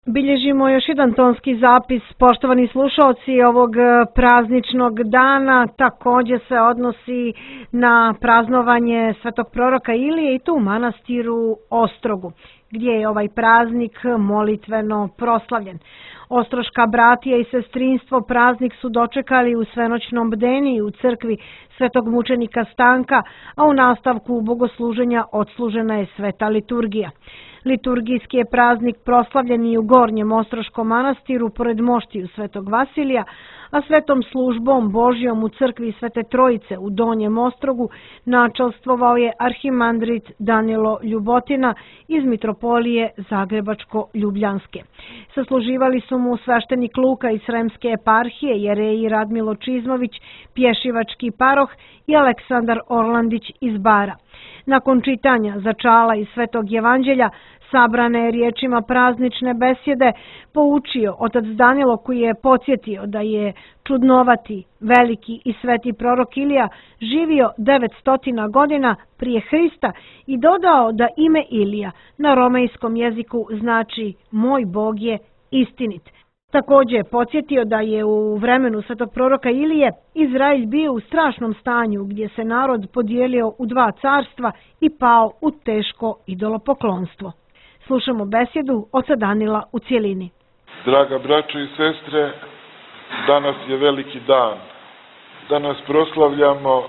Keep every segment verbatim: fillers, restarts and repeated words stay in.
Bilježimo još jedan tonski zapis, poštovani slušalci, ovog prazničnog dana. Također se odnosi na praznovanje svetog proroka Ilije i tu u manastiru Ostrogu, gdje je ovaj praznik molitveno proslavljen. Ostroška bratija i sestrinstvo praznik su dočekali u svenoćnom bdeniji u crkvi svetog mučenika Stanka, a u nastavku bogosluženja odslužena je sveta liturgija. Liturgijski je praznik proslavljen i u Gornjem Ostroškom manastiru pored moštiju svetog Vasilija, a svetom službom Božjom u crkvi Svete Trojice u Donjem Ostrogu načelstvovao je arhimandrit Danilo Ljubotina iz mitropolije Zagrebačko-Ljubljanske. Sasluživali su mu sveštenik Luka iz Sremske eparhije, jereji Radmilo Čizmović, pješivački paroh i Aleksandar Orlandić iz Bara. Nakon čitanja začala iz Svetog Evanđelja, sabrane je riječima praznične besjede, poučio otac Danilo, koji je podsjetio da je čudnovati, veliki i sveti prorok Ilija živio devetsto godina prije Hrista i dodao da ime Ilija na romejskom jeziku znači moj Bog je istinit. Također je podsjetio da je u vremenu svetog proroka Ilije Izrael bio u strašnom stanju gdje se narod podijelio u dva carstva i pao u teško idolopoklonstvo. Slušamo besjedu oca Danila u cjelini. Draga braćo i sestre, danas je veliki dan. Danas proslavljamo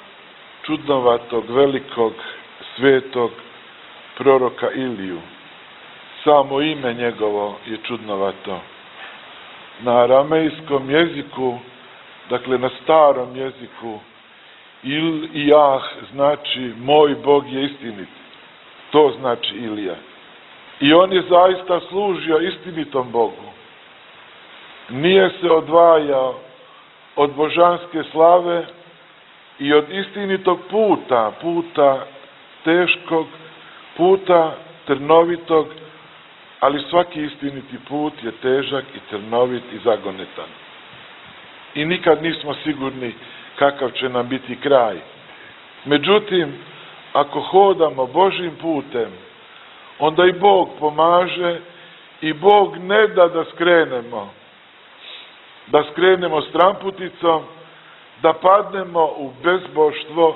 čudnovatog, velikog, svetog proroka Iliju. Samo ime njegovo je čudnovato. Na aramejskom jeziku, dakle na starom jeziku, Il-Ijah znači moj Bog je istinit. To znači Ilija. I on je zaista služio istinitom Bogu. Nije se odvajao od božanske slave i od istinitog puta, puta teškog, puta trnovitog, ali svaki istiniti put je težak i trnovit i zagonetan. I nikad nismo sigurni kakav će nam biti kraj. Međutim, ako hodamo Božjim putem, onda i Bog pomaže i Bog ne da da skrenemo. Da skrenemo stramputicom, da padnemo u bezboštvo,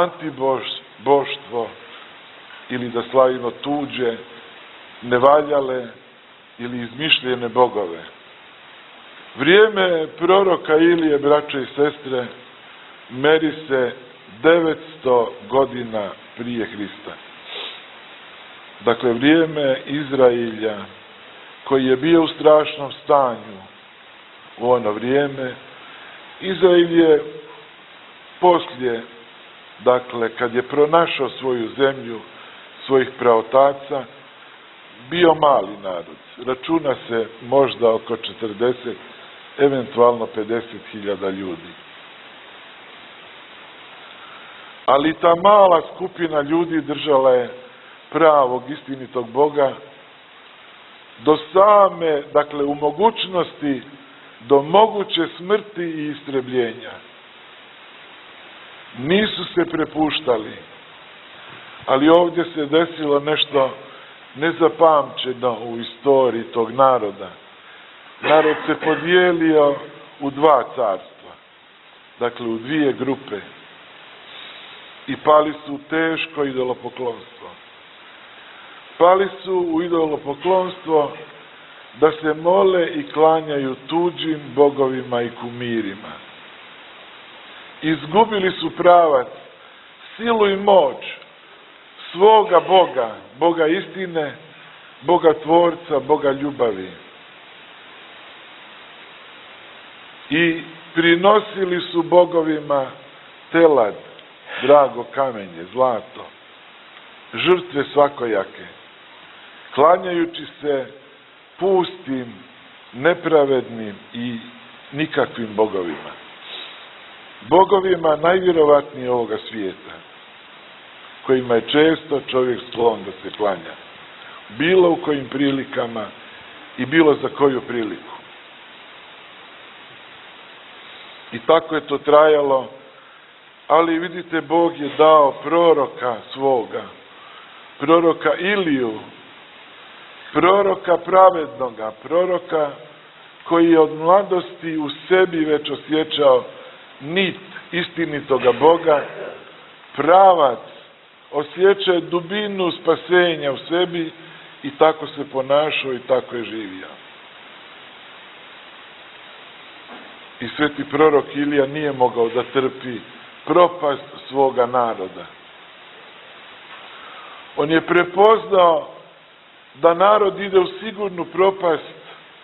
antiboštvo ili da slavimo tuđe, nevaljale ili izmišljene bogove. Vrijeme proroka Ilije, braće i sestre, meri se devetsto godina prije Hrista. Dakle, vrijeme Izrailja, koji je bio u strašnom stanju u ono vrijeme, Izrail je poslije, dakle, kad je pronašao svoju zemlju, svojih praotaca, bio mali narod. Računa se možda oko četrdeset, eventualno pedeset hiljada ljudi. Ali ta mala skupina ljudi držala je pravog, istinitog Boga do same, dakle, u mogućnosti do moguće smrti i istrebljenja. Nisu se prepuštali, ali ovdje se desilo nešto nezapamćeno u istoriji tog naroda. Narod se podijelio u dva carstva, dakle u dvije grupe, i pali su u teško idolopoklonstvo. Pali su u idolopoklonstvo da se mole i klanjaju tuđim bogovima i kumirima. Izgubili su pravac, silu i moć svoga Boga, Boga istine, Boga tvorca, Boga ljubavi. I prinosili su bogovima telad, drago kamenje, zlato, žrtve svakojake, klanjajući se pustim, nepravednim i nikakvim bogovima. Bogovima najvjerovatnije ovoga svijeta, kojima je često čovjek sklon da se klanja, bilo u kojim prilikama i bilo za koju priliku. I tako je to trajalo, ali vidite, Bog je dao proroka svoga, proroka Iliju, proroka pravednoga, proroka koji je od mladosti u sebi već osjećao nit istinitoga Boga, pravac, osjećao dubinu spasenja u sebi i tako se ponašao i tako je živio. I sveti prorok Ilija nije mogao da trpi propast svoga naroda. On je prepoznao da narod ide u sigurnu propast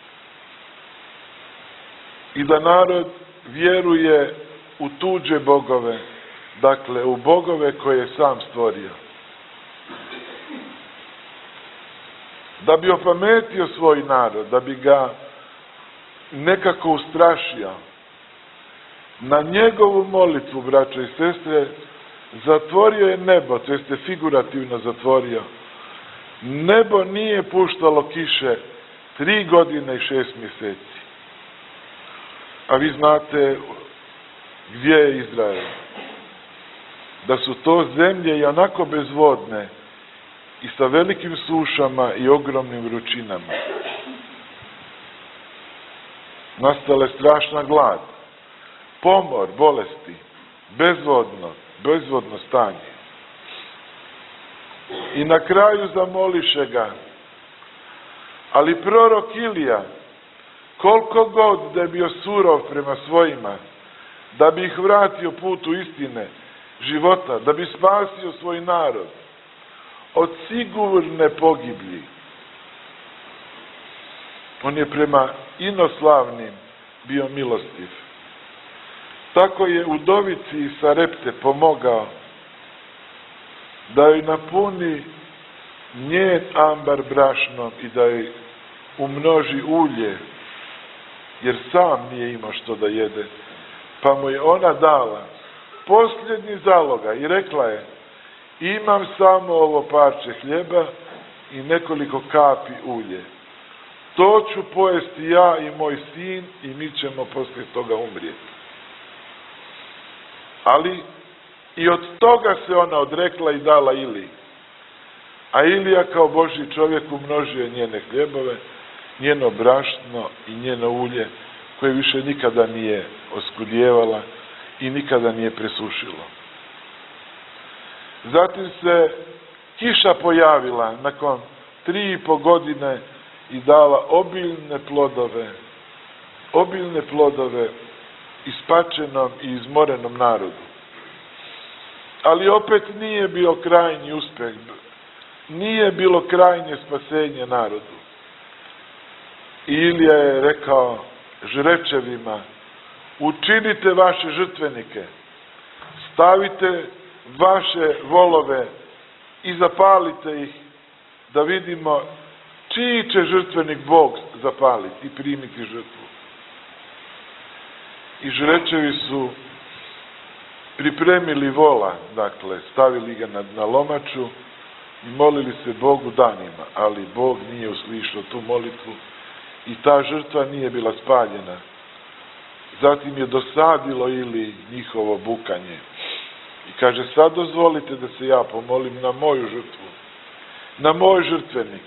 i da narod vjeruje u tuđe bogove, dakle u bogove koje je sam stvorio. Da bi opametio svoj narod, da bi ga nekako ustrašio, na njegovu molitvu, braćo i sestre, zatvorio je nebo, to jeste figurativno zatvorio. Nebo nije puštalo kiše tri godine i šest mjeseci. A vi znate gdje je Izrael. Da su to zemlje i onako bezvodne i sa velikim sušama i ogromnim vrućinama. Nastala je strašna glad, pomor, bolesti, bezvodno, bezvodno stanje. I na kraju zamoliše ga, ali prorok Ilija, koliko god da je bio surov prema svojima, da bi ih vratio putu istine, života, da bi spasio svoj narod od sigurne pogiblji, on je prema inoslavnim bio milostiv. Tako je udovici iz Sarepte pomogao da joj napuni njen ambar brašnom i da joj umnoži ulje, jer sam nije imao što da jede. Pa mu je ona dala posljednji zaloga i rekla je, imam samo ovo parče hljeba i nekoliko kapi ulje. To ću pojesti ja i moj sin i mi ćemo poslije toga umrijeti. Ali i od toga se ona odrekla i dala Iliji. A Ilija kao Božji čovjek umnožio njene hljebove, njeno brašno i njeno ulje, koje više nikada nije oskudjevala i nikada nije presušilo. Zatim se kiša pojavila nakon tri i po godine i dala obilne plodove, obilne plodove ispačenom i izmorenom narodu. Ali opet nije bio krajnji uspeh, nije bilo krajnje spasenje narodu. I Ilija je rekao žrečevima, učinite vaše žrtvenike, stavite vaše volove i zapalite ih, da vidimo čiji će žrtvenik Bog zapaliti i primiti žrtvu. I žrečevi su pripremili vola, dakle, stavili ga na, na lomaču i molili se Bogu danima, ali Bog nije uslišao tu molitvu i ta žrtva nije bila spaljena. Zatim je dosadilo ili njihovo bukanje. I kaže, sad dozvolite da se ja pomolim na moju žrtvu, na moj žrtvenik.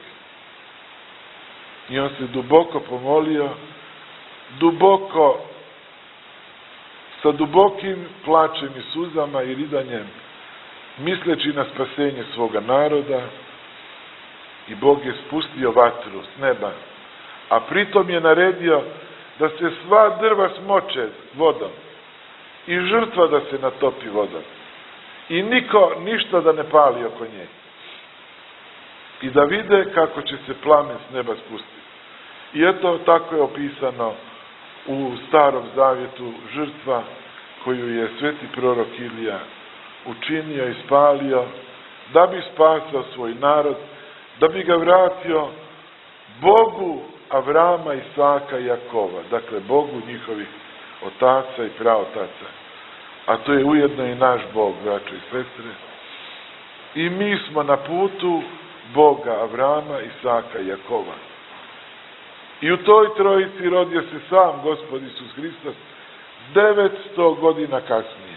I on se duboko pomolio, duboko, sa dubokim plačem i suzama i ridanjem, misleći na spasenje svoga naroda, i Bog je spustio vatru s neba, a pritom je naredio da se sva drva smoče vodom i žrtva da se natopi vodom i niko ništa da ne pali oko nje i da vide kako će se plamen s neba spustiti. I eto, tako je opisano u Starom Zavjetu žrtva koju je sveti prorok Ilija učinio i spalio da bi spasao svoj narod, da bi ga vratio Bogu Avrama, Isaka i Jakova, dakle Bogu njihovih otaca i praotaca. A to je ujedno i naš Bog, braćo i sestre. I mi smo na putu Boga Avrama, Isaka i Jakova. I u toj trojici rodio se sam Gospod Isus Hristos devetsto godina kasnije.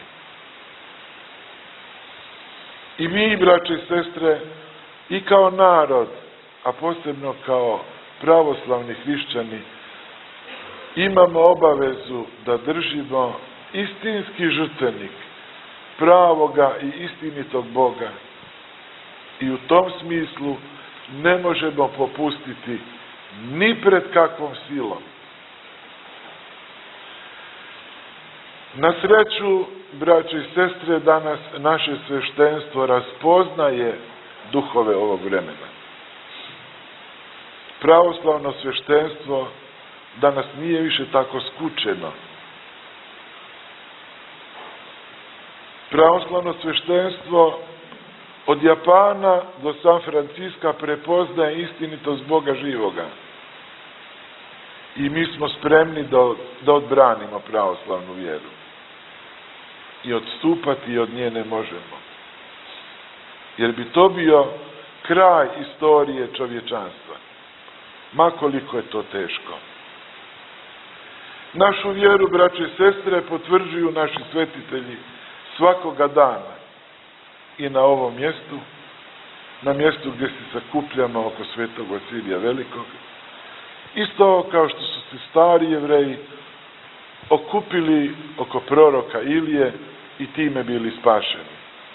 I mi, braćo i sestre, i kao narod, a posebno kao pravoslavni hrišćani, imamo obavezu da držimo istinski žrtvenik pravoga i istinitog Boga i u tom smislu ne možemo popustiti ni pred kakvom silom. Na sreću, braće i sestre, danas naše sveštenstvo raspoznaje duhove ovog vremena. Pravoslavno sveštenstvo danas nije više tako skučeno. Pravoslavno sveštenstvo od Japana do San Franciska prepoznaje istinitost Boga živoga. I mi smo spremni da, da odbranimo pravoslavnu vjeru. I odstupati od nje ne možemo. Jer bi to bio kraj istorije čovječanstva. Ma koliko je to teško. Našu vjeru, braće i sestre, potvrđuju naši svetitelji svakoga dana. I na ovom mjestu, na mjestu gdje se sakupljamo oko svetog Vasilija Velikog, isto kao što su se stari Jevreji okupili oko proroka Ilije i time bili spašeni.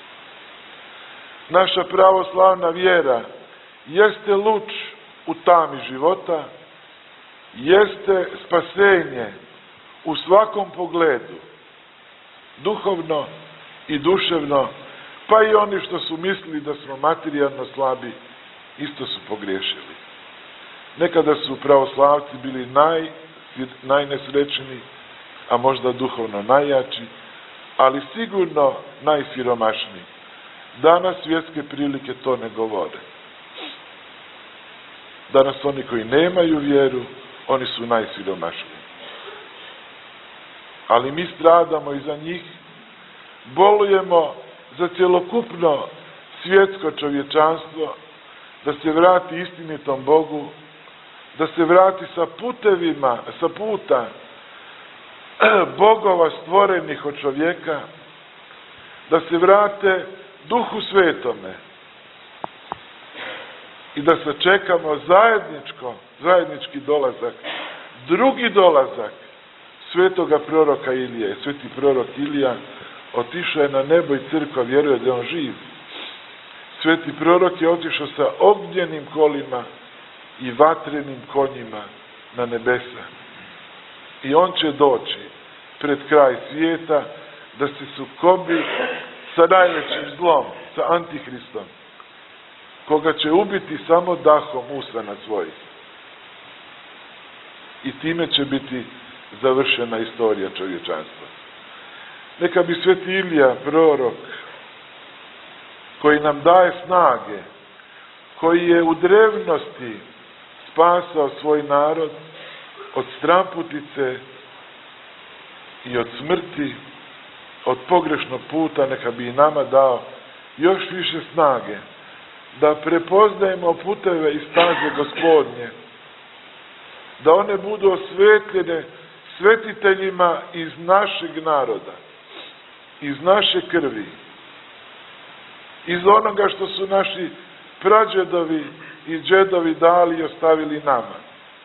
Naša pravoslavna vjera jeste luč u tami života, jeste spasenje u svakom pogledu, duhovno i duševno, pa i oni što su mislili da smo materijalno slabi, isto su pogriješili. Nekada su pravoslavci bili naj, najnesrećniji, a možda duhovno najjači, ali sigurno najsiromašniji. Danas svjetske prilike to ne govore. Danas oni koji nemaju vjeru, oni su najsiromašniji. Ali mi stradamo i za njih, bolujemo za cjelokupno svjetsko čovječanstvo, da se vrati istinitom Bogu, da se vrati sa putevima, sa puta bogova stvorenih od čovjeka, da se vrate Duhu Svetome i da sačekamo zajedničko, zajednički dolazak, drugi dolazak svetoga proroka Ilije. Sveti prorok Ilija otišao je na nebo i crkva vjeruje da je on živ. Sveti prorok je otišao sa ognjenim kolima i vatrenim konjima na nebesa. I on će doći pred kraj svijeta da se sukobi sa najvećim zlom, sa Antihristom, koga će ubiti samo dahom usana svojih. I time će biti završena istorija čovječanstva. Neka bi sveti Ilija, prorok, koji nam daje snage, koji je u drevnosti spasao svoj narod od stramputice i od smrti, od pogrešnog puta, neka bi i nama dao još više snage da prepoznajemo puteve i staze Gospodnje, da one budu osvetljene svetiteljima iz našeg naroda, iz naše krvi, iz onoga što su naši prađedovi i džedovi dali i ostavili nama.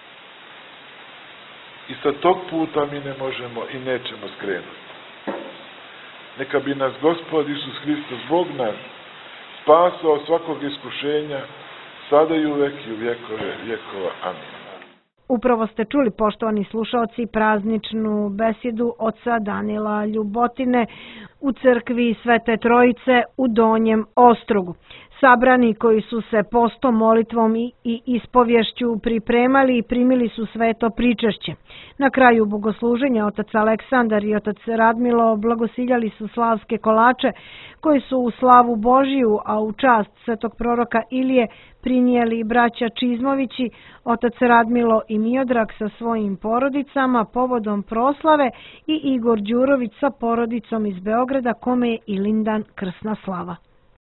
I sa tog puta mi ne možemo i nećemo skrenuti. Neka bi nas Gospod Isus Hristos, Bog naš, spasao svakog iskušenja, sada i uvek i u vjekove vjekova. Amin. Upravo ste čuli, poštovani slušaoci, prazničnu besjedu oca Danila Ljubotine u crkvi Svete Trojice u Donjem Ostrugu. Sabrani koji su se postom, molitvom i ispovješću pripremali i primili su sveto pričešće. Na kraju bogosluženja otac Aleksandar i otac Radmilo blagosiljali su slavske kolače koji su u slavu Božiju, a u čast svetog proroka Ilije prinijeli braća Čizmovići, otac Radmilo i Miodrag sa svojim porodicama povodom proslave i Igor Đurović sa porodicom iz Beograda, kome je Ilindan krsna slava.